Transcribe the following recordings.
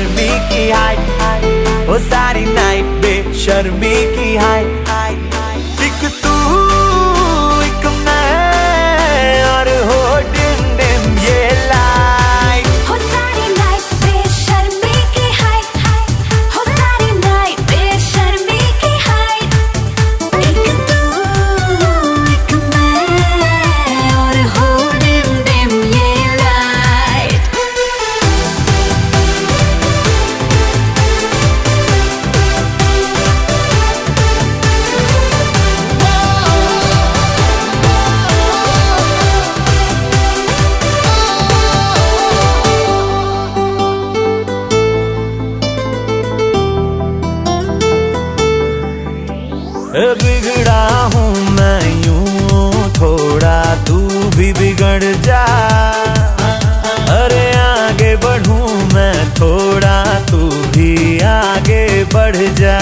बेशर्मी की हाइट, वो सारी नाइट बेशर्मी की हाइट। एक तू एक मैं और हो डिम डिम ये लाइट, हो सारी नाइट बेशर्मी की हाइट, हो सारी नाइट बेशर्मी की हाइट। एक तू एक मैं और हो डिम डिम ये लाइट। बिगड़ा हूँ मैं यूं थोड़ा, तू भी बिगड़ जा। अरे आगे बढ़ूं मैं थोड़ा, तू भी आगे बढ़ जा।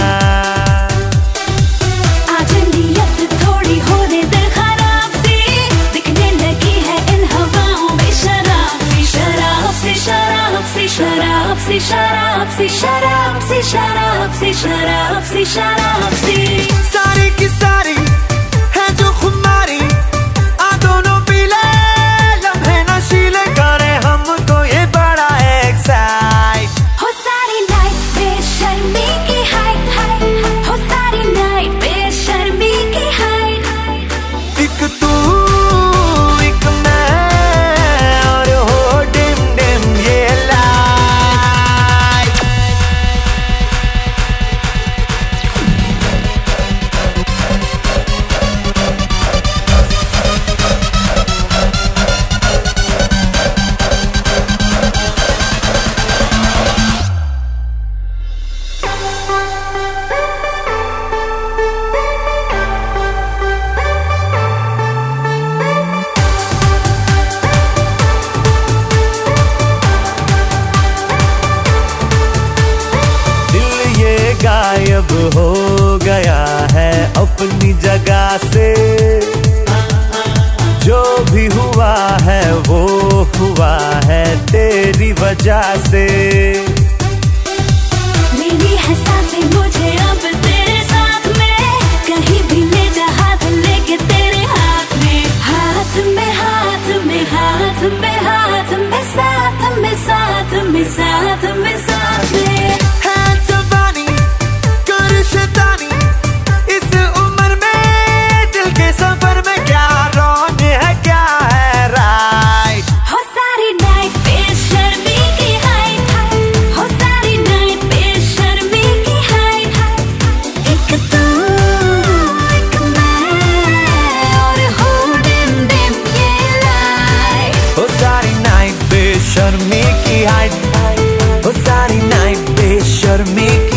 आज नियत थोड़ी होने दे खराब सी, दिखने लगी है इन हवाओं में शराब सी, शराब सी, शराब सी, शराब सी, शराब सी, शराब सी, शराब सी, शराब सी, शराब सी। सारी की सारी है जो खुमारी, आ दोनों पीले लम्हे नशीले करे हमको ये बड़ा एक्साइट। हो सारी नाइट बेशर्मी की हाइट, हो सारी नाइट बेशर्मी की हाइट। एक तू एक मैं और हो डिम डिम ये लाइट। गायब हो गया है अपनी जगह से, जो भी हुआ है वो हुआ है तेरी वजह से। मेरी है सांसें मुझे अब तेरे साथ में, कहीं भी ले जा हाथ लेके तेरे हाथ में, हाथ में, हाथ में, हाथ में, हाथ में, साथ में, साथ में, साथ में, साथ में। इस उम्र में दिल के सफर में क्या रॉन्ग है क्या है राइट। हो सारी नाइट बेशर्मी की हाइट, हो सारी नाइट बेशर्मी की हाइट। एक तू एक मैं और हो डिम डिम ये लाइट। हो सारी नाइट बेशर्मी की हाइट, हो सारी नाइट बेशर्मी की